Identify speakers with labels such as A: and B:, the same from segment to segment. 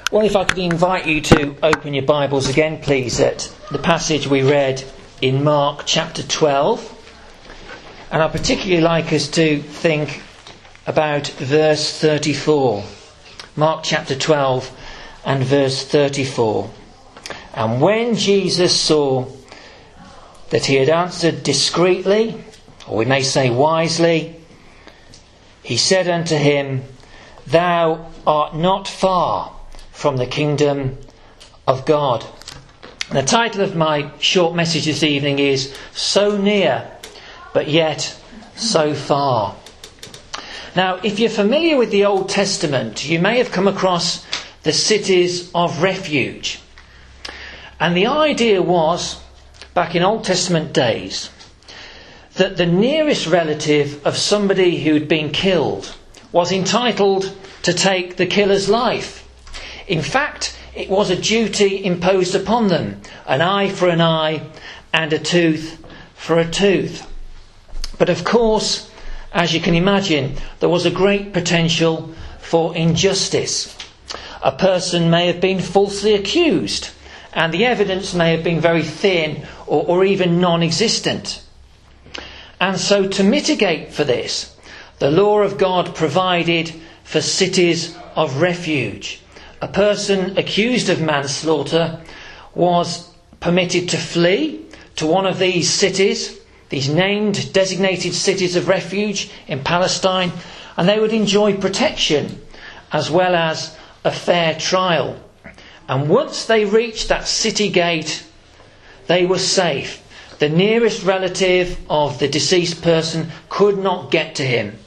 A: Well, if I could invite you to open your Bibles again, please, at the passage we read in Mark chapter 12. And I'd particularly like us to think about verse 34. Mark chapter 12 and verse 34. And when Jesus saw that he had answered discreetly, or we may say wisely, he said unto him, Thou art not far from the kingdom of God. And the title of my short message this evening is So Near, but Yet So Far. Now, if you're familiar with the Old Testament, you may have come across the cities of refuge. And the idea was, back in Old Testament days, that the nearest relative of somebody who'd been killed was entitled to take the killer's life. In fact, it was a duty imposed upon them, an eye for an eye and a tooth for a tooth. But of course, as you can imagine, there was a great potential for injustice. A person may have been falsely accused, and the evidence may have been very thin or even non-existent. And so to mitigate for this, the law of God provided for cities of refuge. A person accused of manslaughter was permitted to flee to one of these cities, these named, designated cities of refuge in Palestine, and they would enjoy protection as well as a fair trial. And once they reached that city gate, they were safe. The nearest relative of the deceased person could not get to him.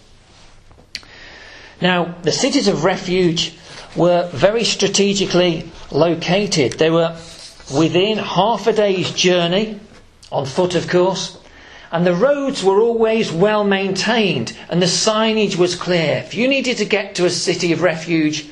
A: Now, the cities of refuge were very strategically located. They were within half a day's journey, on foot of course, and the roads were always well maintained and the signage was clear. If you needed to get to a city of refuge,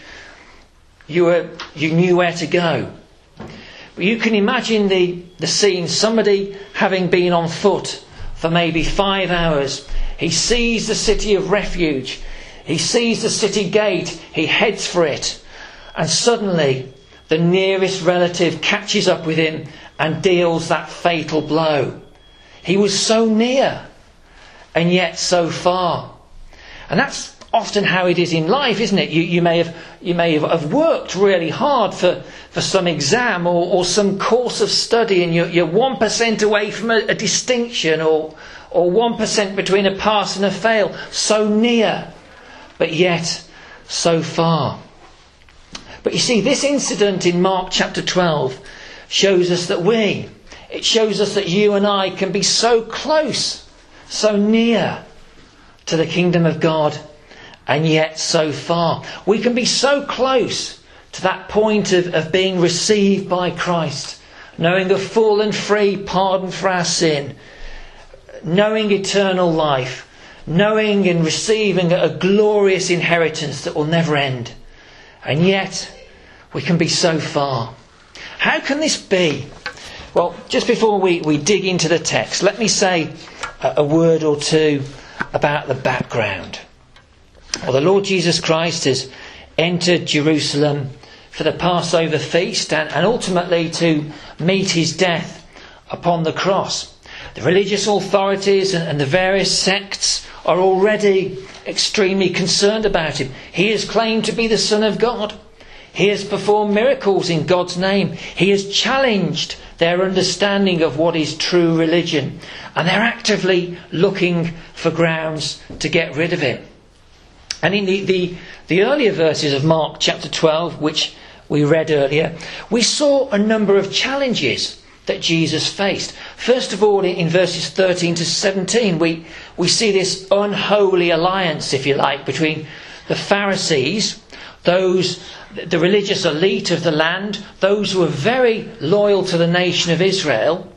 A: you knew where to go. But you can imagine the scene, somebody having been on foot for maybe 5 hours. He sees the city of refuge. He sees the city gate, he heads for it, and suddenly the nearest relative catches up with him and deals that fatal blow. He was so near, and yet so far. And that's often how it is in life, isn't it? You may have worked really hard for some exam or some course of study, and you're 1% away from a distinction, or 1% between a pass and a fail. So near, but yet so far. But you see, this incident in Mark chapter 12 shows us that it shows us that you and I can be so close, so near to the kingdom of God, and yet so far. We can be so close to that point of being received by Christ, knowing the full and free pardon for our sin, knowing eternal life, knowing and receiving a glorious inheritance that will never end. And yet, we can be so far. How can this be? Well, just before we dig into the text, let me say a word or two about the background. Well, the Lord Jesus Christ has entered Jerusalem for the Passover feast and ultimately to meet his death upon the cross. The religious authorities and the various sects are already extremely concerned about him. He is claimed to be the Son of God. He has performed miracles in God's name. He has challenged their understanding of what is true religion. And they're actively looking for grounds to get rid of him. And in the earlier verses of Mark chapter 12, which we read earlier, we saw a number of challenges that Jesus faced. First of all, in verses 13 to 17, we see this unholy alliance, if you like, between the Pharisees, the religious elite of the land, those who were very loyal to the nation of Israel,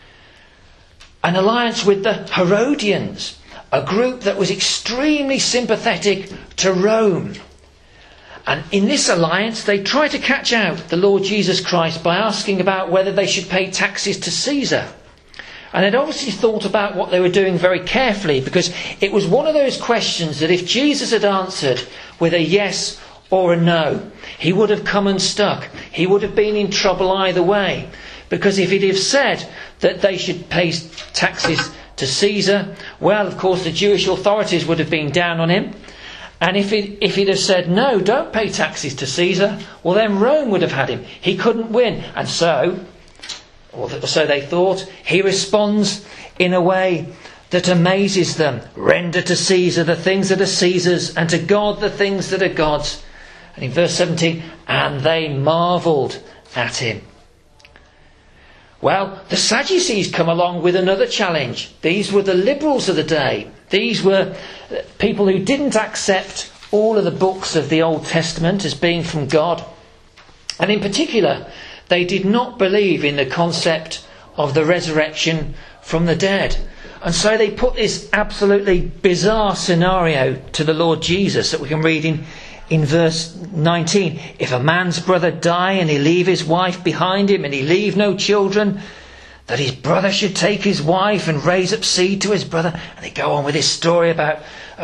A: an alliance with the Herodians, a group that was extremely sympathetic to Rome. And in this alliance, they tried to catch out the Lord Jesus Christ by asking about whether they should pay taxes to Caesar. And they'd obviously thought about what they were doing very carefully, because it was one of those questions that if Jesus had answered with a yes or a no. He would have come unstuck. He would have been in trouble either way. Because if he'd have said that they should pay taxes to Caesar, well, of course, the Jewish authorities would have been down on him. And if he'd have said, no, don't pay taxes to Caesar, well, then Rome would have had him. He couldn't win. And so they thought, he responds in a way that amazes them. Render to Caesar the things that are Caesar's, and to God the things that are God's. And in verse 17, and they marvelled at him. Well, the Sadducees come along with another challenge. These were the liberals of the day. These were people who didn't accept all of the books of the Old Testament as being from God. And in particular, they did not believe in the concept of the resurrection from the dead. And so they put this absolutely bizarre scenario to the Lord Jesus that we can read in verse 19. If a man's brother die and he leave his wife behind him and he leave no children, that his brother should take his wife and raise up seed to his brother. And they go on with this story about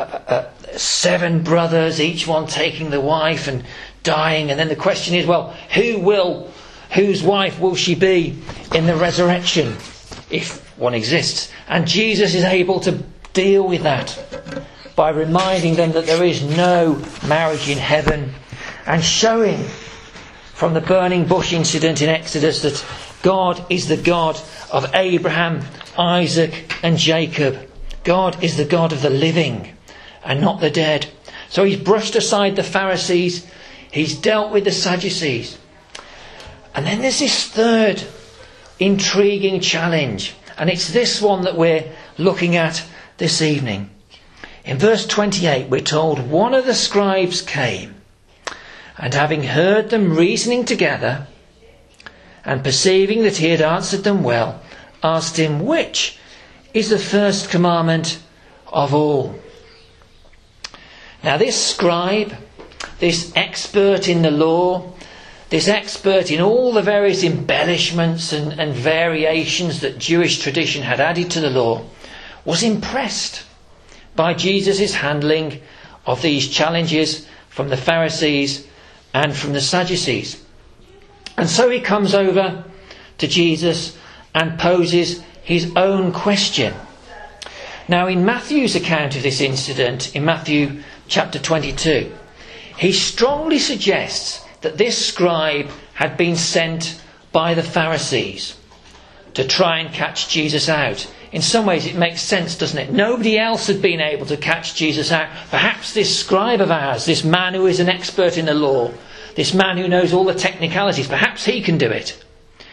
A: 7 brothers, each one taking the wife and dying. And then the question is, well, whose wife will she be in the resurrection, if one exists? And Jesus is able to deal with that by reminding them that there is no marriage in heaven, and showing from the burning bush incident in Exodus that God is the God of Abraham, Isaac and Jacob. God is the God of the living and not the dead. So he's brushed aside the Pharisees. He's dealt with the Sadducees. And then there's this third intriguing challenge. And it's this one that we're looking at this evening. In verse 28 we're told, one of the scribes came, and having heard them reasoning together, and perceiving that he had answered them well, asked him, which is the first commandment of all? Now this scribe, this expert in the law, this expert in all the various embellishments and variations that Jewish tradition had added to the law, was impressed by Jesus' handling of these challenges from the Pharisees and from the Sadducees. And so he comes over to Jesus and poses his own question. Now in Matthew's account of this incident, in Matthew chapter 22, he strongly suggests that this scribe had been sent by the Pharisees to try and catch Jesus out. In some ways it makes sense, doesn't it? Nobody else had been able to catch Jesus out. Perhaps this scribe of ours, this man who is an expert in the law, this man who knows all the technicalities, perhaps he can do it.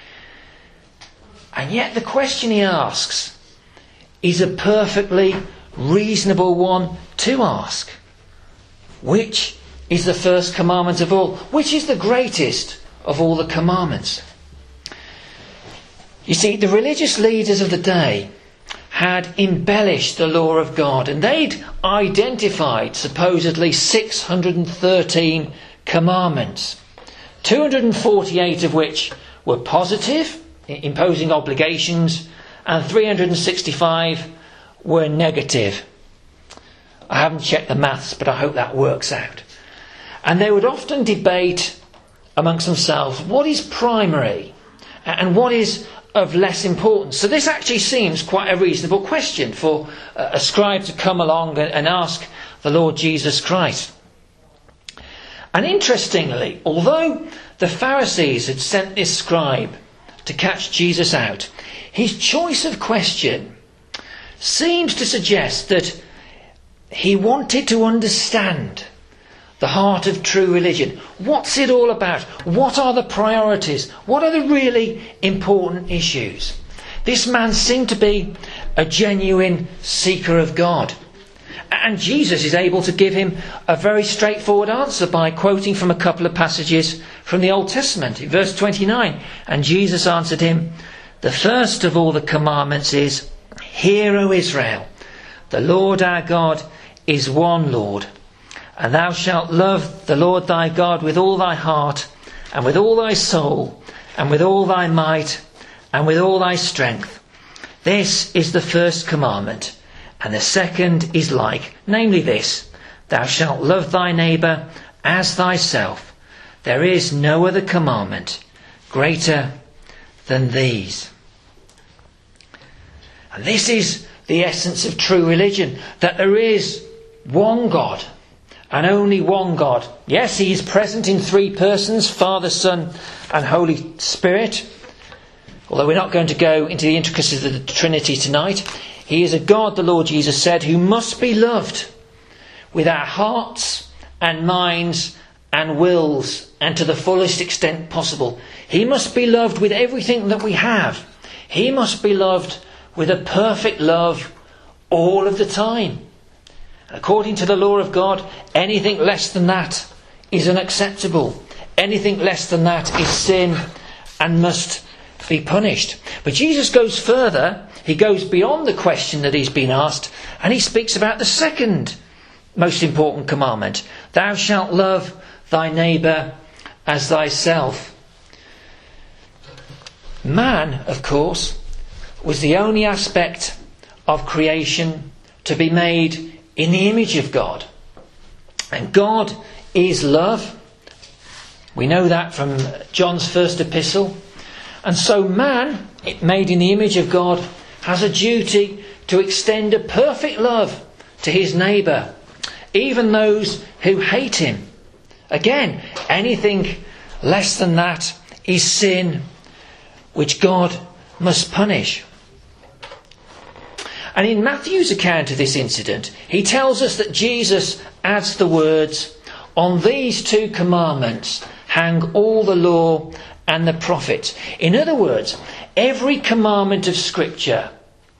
A: And yet the question he asks is a perfectly reasonable one to ask. Which is the first commandment of all? Which is the greatest of all the commandments? You see, the religious leaders of the day had embellished the law of God, and they'd identified supposedly 613 commandments, 248 of which were positive, imposing obligations, and 365 were negative. I haven't checked the maths, but I hope that works out. And they would often debate amongst themselves what is primary and what is of less importance. So this actually seems quite a reasonable question for a scribe to come along and ask the Lord Jesus Christ. And interestingly, although the Pharisees had sent this scribe to catch Jesus out, his choice of question seems to suggest that he wanted to understand the heart of true religion. What's it all about? What are the priorities? What are the really important issues? This man seemed to be a genuine seeker of God. And Jesus is able to give him a very straightforward answer by quoting from a couple of passages from the Old Testament. In verse 29, and Jesus answered him, the first of all the commandments is, Hear, O Israel, the Lord our God is one Lord. And thou shalt love the Lord thy God with all thy heart, and with all thy soul, and with all thy might, and with all thy strength. This is the first commandment. And the second is like, namely this, thou shalt love thy neighbour as thyself. There is no other commandment greater than these. And this is the essence of true religion, that there is one God and only one God. Yes, he is present in three persons, Father, Son and Holy Spirit. Although we're not going to go into the intricacies of the Trinity tonight, he is a God, the Lord Jesus said, who must be loved with our hearts and minds and wills, and to the fullest extent possible. He must be loved with everything that we have. He must be loved with a perfect love all of the time. According to the law of God, anything less than that is unacceptable. Anything less than that is sin and must be punished. But Jesus goes further. He goes beyond the question that he's been asked, and he speaks about the second most important commandment. Thou shalt love thy neighbour as thyself. Man, of course, was the only aspect of creation to be made in the image of God. And God is love. We know that from John's first epistle. And so man, made in the image of God, has a duty to extend a perfect love to his neighbour, even those who hate him. Again, anything less than that is sin, which God must punish. And in Matthew's account of this incident, he tells us that Jesus adds the words, "On these two commandments hang all the law and the prophets." In other words, every commandment of Scripture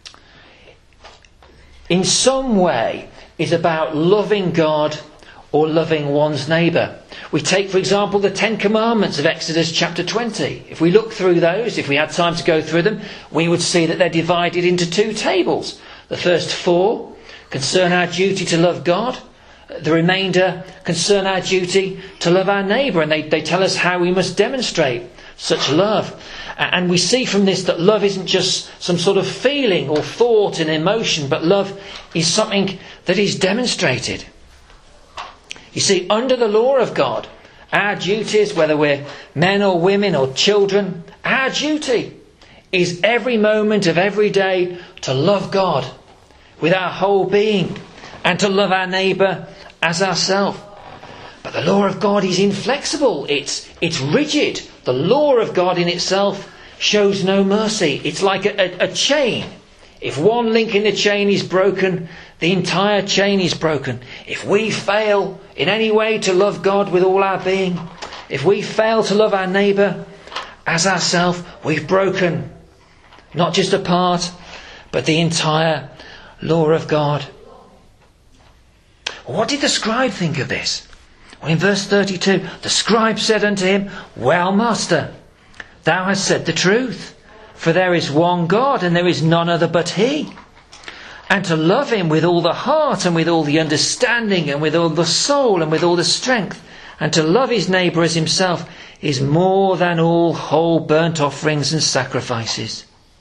A: in some way is about loving God or loving one's neighbour. We take, for example, the 10 Commandments of Exodus chapter 20. If we look through those, if we had time to go through them, we would see that they're divided into two tables. The first 4 concern our duty to love God. The remainder concern our duty to love our neighbour, and they tell us how we must demonstrate such love. And we see from this that love isn't just some sort of feeling or thought and emotion, but love is something that is demonstrated. You see, under the law of God, our duties, whether we're men or women or children, our duty is every moment of every day to love God with our whole being and to love our neighbour as ourselves. But the law of God is inflexible. It's rigid. The law of God in itself shows no mercy. It's like a chain. If one link in the chain is broken, the entire chain is broken. If we fail in any way to love God with all our being, if we fail to love our neighbour as ourselves, we've broken not just a part, but the entire law of God. What did the scribe think of this? Well, in verse 32, the scribe said unto him, "Well, master, thou hast said the truth. For there is one God, and there is none other but he. And to love him with all the heart, and with all the understanding, and with all the soul, and with all the strength, and to love his neighbour as himself, is more than all whole burnt offerings and sacrifices."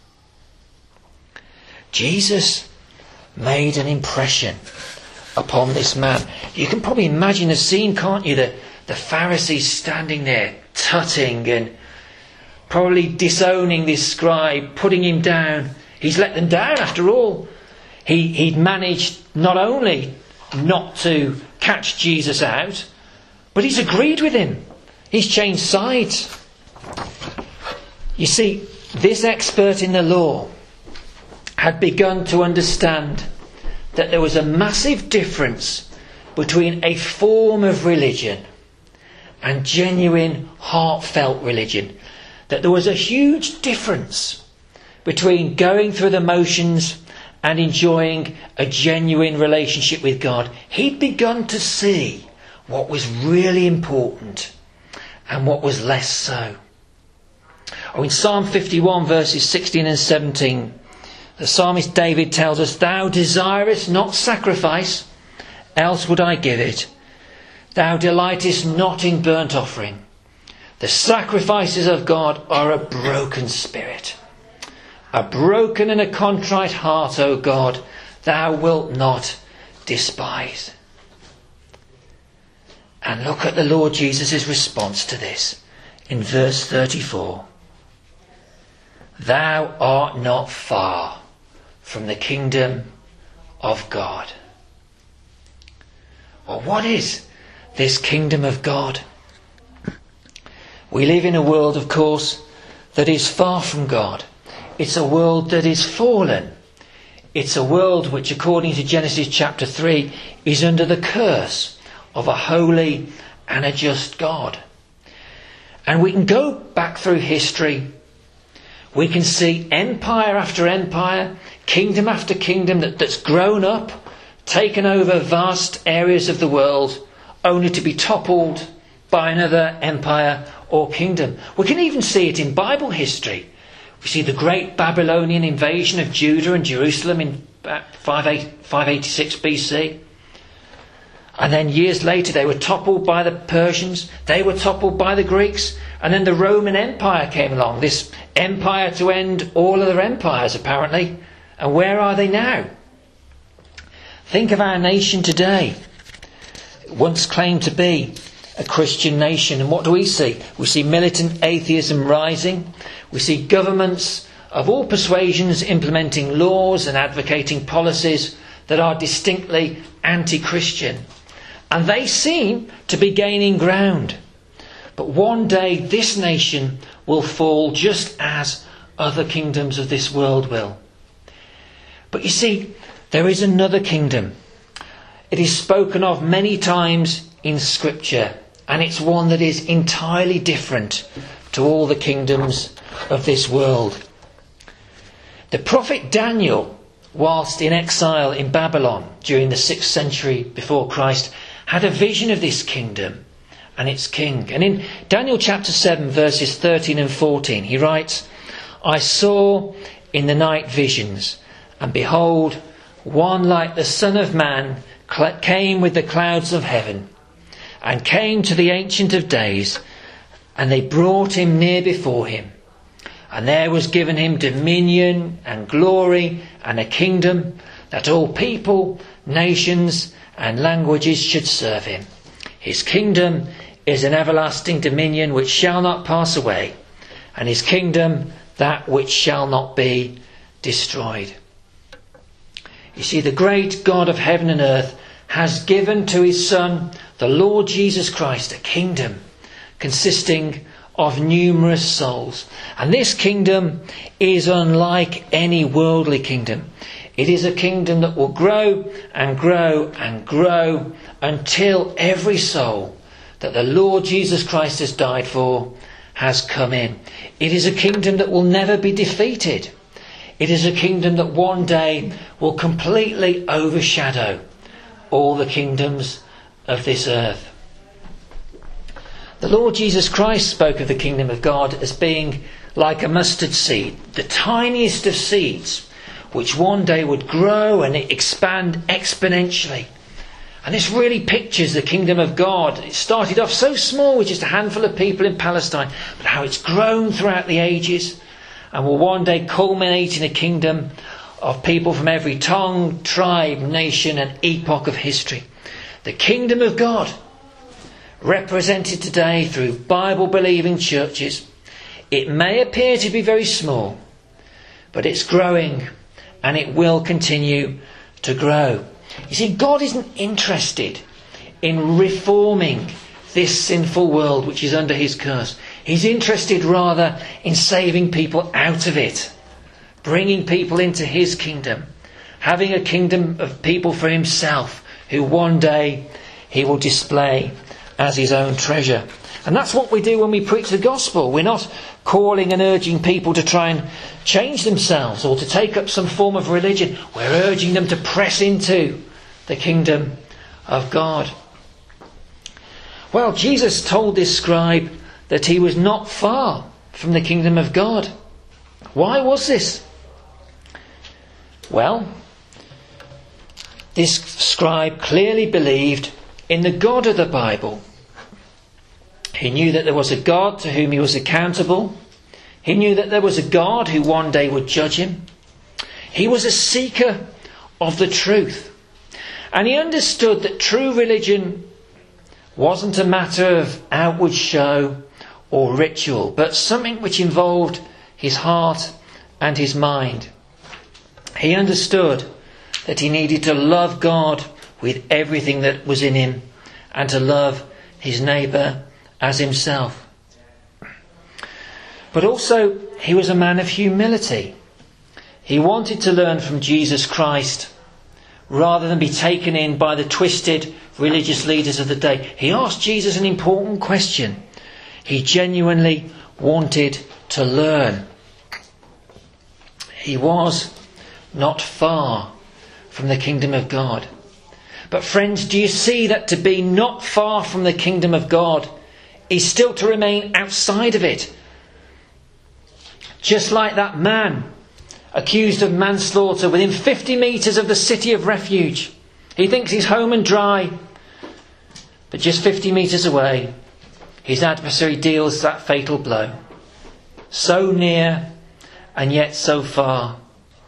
A: Jesus made an impression upon this man. You can probably imagine the scene, can't you? The Pharisees standing there, tutting and probably disowning this scribe, putting him down. He's let them down after all. He'd managed not only not to catch Jesus out, but he's agreed with him. He's changed sides. You see, this expert in the law had begun to understand that there was a massive difference between a form of religion and genuine, heartfelt religion. That there was a huge difference between going through the motions and enjoying a genuine relationship with God. He'd begun to see what was really important and what was less so. In Psalm 51 verses 16 and 17, the psalmist David tells us, "Thou desirest not sacrifice, else would I give it. Thou delightest not in burnt offering. The sacrifices of God are a broken spirit. A broken and a contrite heart, O God, thou wilt not despise." And look at the Lord Jesus' response to this in verse 34. Thou art not far from the kingdom of God. Well, what is this kingdom of God? We live in a world, of course, that is far from God. It's a world that is fallen. It's a world which, according to Genesis chapter 3, is under the curse of a holy and a just God. And we can go back through history. We can see empire after empire, kingdom after kingdom that's grown up, taken over vast areas of the world, only to be toppled by another empire or kingdom. We can even see it in Bible history. We see the great Babylonian invasion of Judah and Jerusalem in 586 BC. And then years later they were toppled by the Persians, they were toppled by the Greeks, and then the Roman Empire came along, this empire to end all other empires apparently. And where are they now? Think of our nation today. It once claimed to be a Christian nation, and what do we see? We see militant atheism rising. We see governments of all persuasions implementing laws and advocating policies that are distinctly anti-Christian. And they seem to be gaining ground. But one day this nation will fall just as other kingdoms of this world will. But you see, there is another kingdom. It is spoken of many times in Scripture, and it's one that is entirely different to all the kingdoms of this world. The prophet Daniel, whilst in exile in Babylon during the 6th century before Christ, had a vision of this kingdom and its king. And in Daniel chapter 7 verses 13 and 14 he writes, I saw in the night visions, and behold, one like the Son of Man came with the clouds of heaven, and came to the Ancient of Days, and they brought him near before him. And there was given him dominion and glory and a kingdom, that all people, nations and languages should serve him. His kingdom is an everlasting dominion which shall not pass away, and his kingdom that which shall not be destroyed. You see, the great God of heaven and earth has given to his Son, the Lord Jesus Christ, a kingdom consisting of numerous souls. And this kingdom is unlike any worldly kingdom. It is a kingdom that will grow and grow and grow until every soul that the Lord Jesus Christ has died for has come in. It is a kingdom that will never be defeated. It is a kingdom that one day will completely overshadow all the kingdoms of this earth. The Lord Jesus Christ spoke of the kingdom of God as being like a mustard seed, the tiniest of seeds, which one day would grow and expand exponentially. And this really pictures the kingdom of God. It started off so small with just a handful of people in Palestine, but how it's grown throughout the ages and will one day culminate in a kingdom of people from every tongue, tribe, nation and epoch of history. The kingdom of God, represented today through Bible-believing churches, it may appear to be very small, but it's growing and it will continue to grow. You see, God isn't interested in reforming this sinful world which is under his curse. He's interested rather in saving people out of it, bringing people into his kingdom, having a kingdom of people for himself who one day he will display as his own treasure. And that's what we do when we preach the gospel. We're not calling and urging people to try and change themselves or to take up some form of religion. We're urging them to press into the kingdom of God. Well, Jesus told this scribe that he was not far from the kingdom of God. Why was this? Well, this scribe clearly believed in the God of the Bible. He knew that there was a God to whom he was accountable. He knew that there was a God who one day would judge him. He was a seeker of the truth. And he understood that true religion wasn't a matter of outward show or ritual, but something which involved his heart and his mind. He understood that he needed to love God with everything that was in him and to love his neighbour as himself. But also he was a man of humility. He wanted to learn from Jesus Christ rather than be taken in by the twisted religious leaders of the day. He asked Jesus an important question. He genuinely wanted to learn. He was not far from the kingdom of God. But friends, do you see that to be not far from the kingdom of God is still to remain outside of it? Just like that man accused of manslaughter within 50 metres of the city of refuge. He thinks he's home and dry. But just 50 metres away, his adversary deals that fatal blow. So near and yet so far.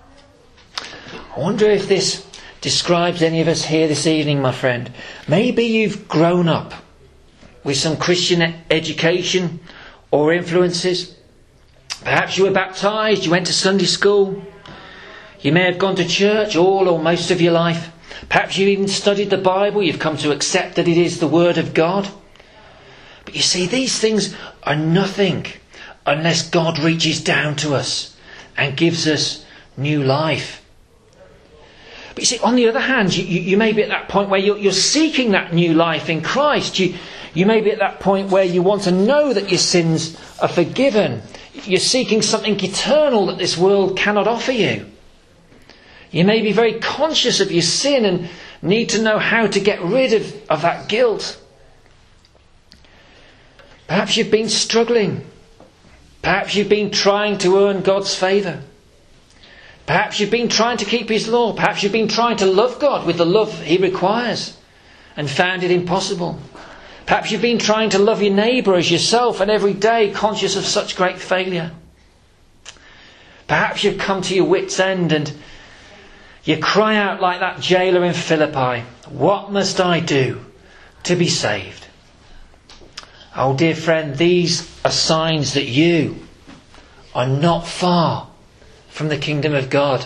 A: I wonder if this describes any of us here this evening, my friend. Maybe you've grown up with some Christian education or influences. Perhaps you were baptised, you went to Sunday school. You may have gone to church all or most of your life. Perhaps you even studied the Bible, you've come to accept that it is the Word of God. But you see, these things are nothing unless God reaches down to us and gives us new life. But you see, on the other hand, you may be at that point where you're seeking that new life in Christ. You may be at that point where you want to know that your sins are forgiven. You're seeking something eternal that this world cannot offer you. You may be very conscious of your sin and need to know how to get rid of that guilt. Perhaps you've been struggling. Perhaps you've been trying to earn God's favour. Perhaps you've been trying to keep his law. Perhaps you've been trying to love God with the love he requires and found it impossible. Perhaps you've been trying to love your neighbour as yourself and every day conscious of such great failure. Perhaps you've come to your wit's end and you cry out like that jailer in Philippi, "What must I do to be saved?" Oh dear friend, these are signs that you are not far from the kingdom of God.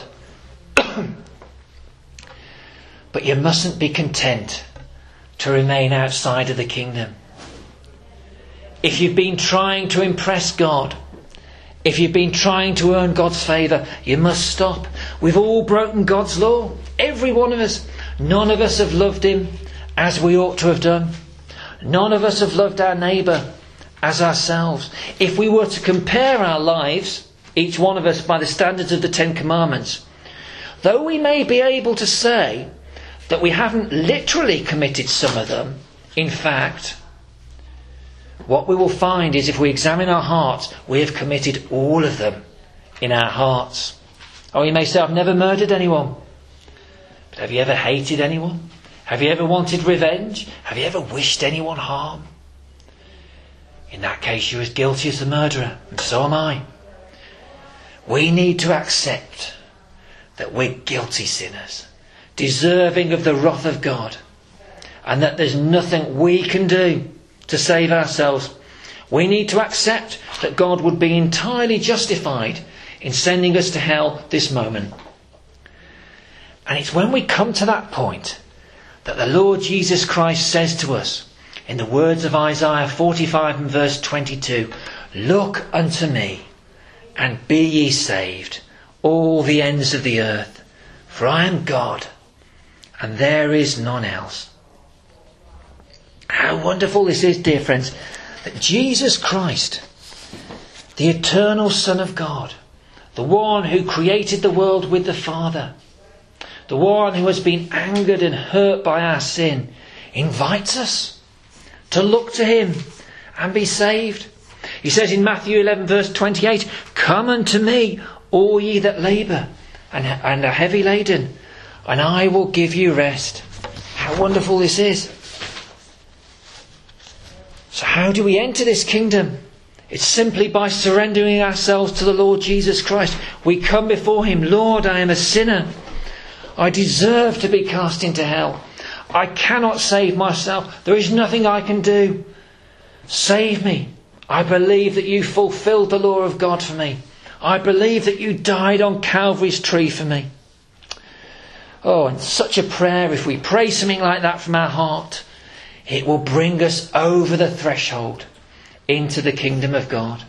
A: But you mustn't be content to remain outside of the kingdom. If you've been trying to impress God, if you've been trying to earn God's favour, you must stop. We've all broken God's law. Every one of us. None of us have loved him as we ought to have done. None of us have loved our neighbour as ourselves. If we were to compare our lives, each one of us by the standards of the Ten Commandments, though we may be able to say that we haven't literally committed some of them, in fact, what we will find is if we examine our hearts, we have committed all of them in our hearts. Oh, you may say, "I've never murdered anyone." But have you ever hated anyone? Have you ever wanted revenge? Have you ever wished anyone harm? In that case, you're as guilty as the murderer, and so am I. We need to accept that we're guilty sinners, deserving of the wrath of God, and that there's nothing we can do to save ourselves. We need to accept that God would be entirely justified in sending us to hell this moment. And it's when we come to that point that the Lord Jesus Christ says to us, in the words of Isaiah 45 and verse 22, "Look unto me, and be ye saved, all the ends of the earth, for I am God, and there is none else." How wonderful this is, dear friends, that Jesus Christ, the eternal Son of God, the one who created the world with the Father, the one who has been angered and hurt by our sin, invites us to look to him and be saved. He says in Matthew 11 verse 28, "Come unto me, all ye that labour and are heavy laden, and I will give you rest." How wonderful this is. So how do we enter this kingdom? It's simply by surrendering ourselves to the Lord Jesus Christ. We come before him, "Lord, I am a sinner. I deserve to be cast into hell. I cannot save myself. There is nothing I can do. Save me. I believe that you fulfilled the law of God for me. I believe that you died on Calvary's tree for me. Oh, and such a prayer, if we pray something like that from our heart, it will bring us over the threshold into the kingdom of God.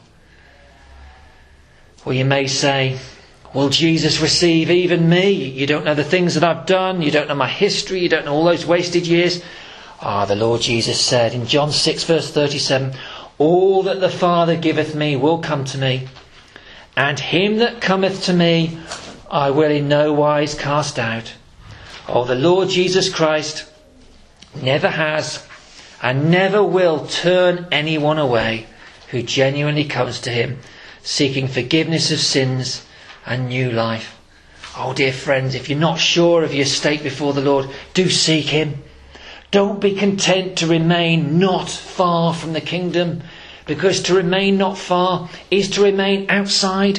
A: Well, you may say, will Jesus receive even me? You don't know the things that I've done. You don't know my history. You don't know all those wasted years. The Lord Jesus said in John 6 verse 37, all that the Father giveth me will come to me, and him that cometh to me I will in no wise cast out. Oh, the Lord Jesus Christ never has and never will turn anyone away who genuinely comes to him, seeking forgiveness of sins and new life. Oh, dear friends, if you're not sure of your state before the Lord, do seek him. Don't be content to remain not far from the kingdom, because to remain not far is to remain outside.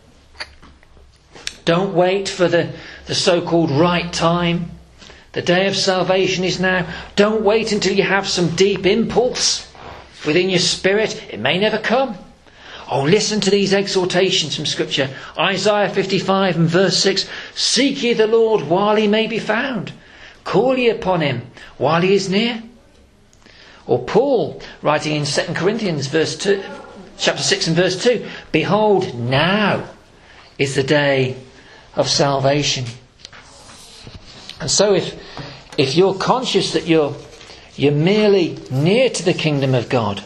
A: Don't wait for the so-called right time. The day of salvation is now. Don't wait until you have some deep impulse within your spirit. It may never come. Oh, listen to these exhortations from Scripture. Isaiah 55 and verse 6. Seek ye the Lord while he may be found. Call ye upon him while he is near. Or Paul, writing in 2 Corinthians chapter 6 and verse 2. Behold, now is the day of salvation. And so if you're conscious that you're merely near to the kingdom of God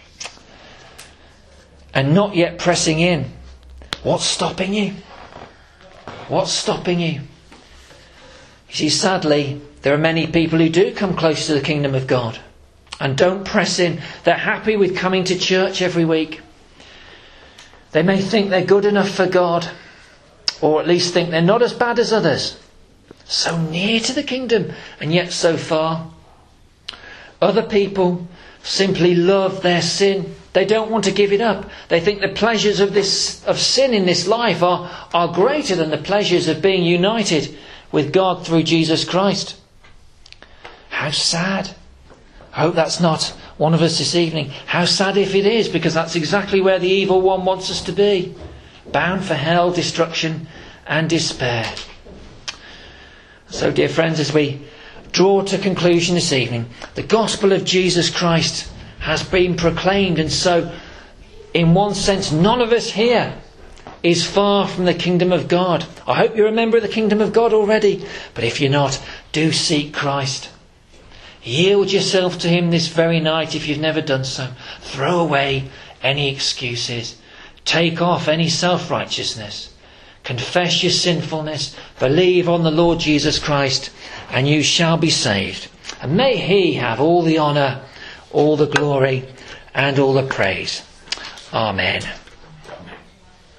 A: and not yet pressing in, what's stopping you? What's stopping you? You see, sadly, there are many people who do come close to the kingdom of God and don't press in. They're happy with coming to church every week. They may think they're good enough for God, or at least think they're not as bad as others. So near to the kingdom and yet so far. Other people simply love their sin. They don't want to give it up. They think the pleasures of sin in this life are greater than the pleasures of being united with God through Jesus Christ. How sad. I hope that's not one of us this evening. How sad if it is, because that's exactly where the evil one wants us to be. Bound for hell, destruction and despair. So, dear friends, as we draw to conclusion this evening, the gospel of Jesus Christ has been proclaimed, and so, in one sense, none of us here is far from the kingdom of God. I hope you're a member of the kingdom of God already, but if you're not, do seek Christ. Yield yourself to him this very night if you've never done so. Throw away any excuses. Take off any self-righteousness. Confess your sinfulness. Believe on the Lord Jesus Christ, and you shall be saved. And may he have all the honour, all the glory, and all the praise. Amen.